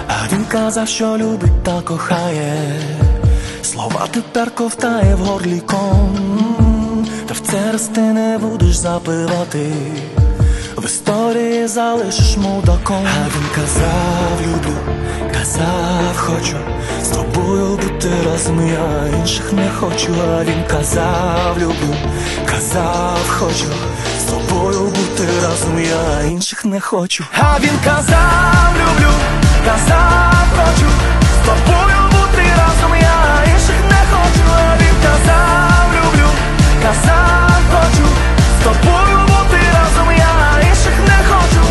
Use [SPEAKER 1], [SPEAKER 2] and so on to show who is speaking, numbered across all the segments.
[SPEAKER 1] А він казав, що любить та кохає, слова тепер ковтає в горлі ком. Та в це раз ти не будеш запивати, в історії залишиш мудаком. А він казав, люблю, казав, хочу з тобою бути разом, я інших не хочу. А він казав, люблю, казав, хочу з тобою бути разом, я інших не хочу. А він казав, люблю, казав, хочу з тобою бути разом, я інших не хочу. А він казав, люблю, казав, хочу з тобою бути разом, я інших не хочу.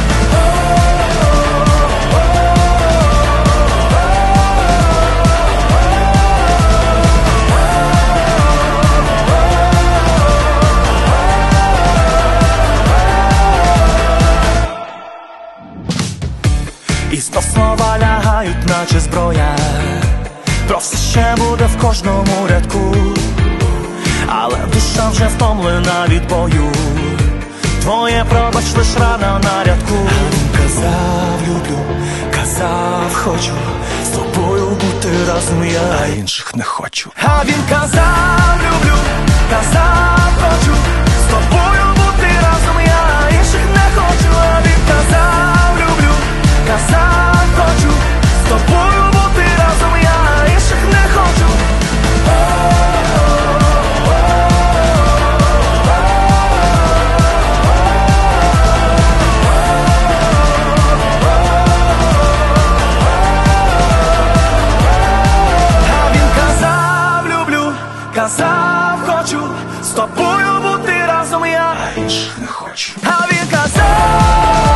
[SPEAKER 1] І знов слова лягають, наче зброя, про все ще буде в кожному рядку, але душа вже втомлена від бою, твоє пробач лиш рана на рядку. А він казав, люблю, казав, хочу з тобою бути разом, я інших не хочу. А він казав, люблю, казав, хочу з тобою бути разом, я інших не хочу. А він казав, люблю, казав, хочу з тобою бути разом, я інших не хочу. А він казав, люблю, казав, хочу з тобою бути разом, я інших не хочу. А він казав.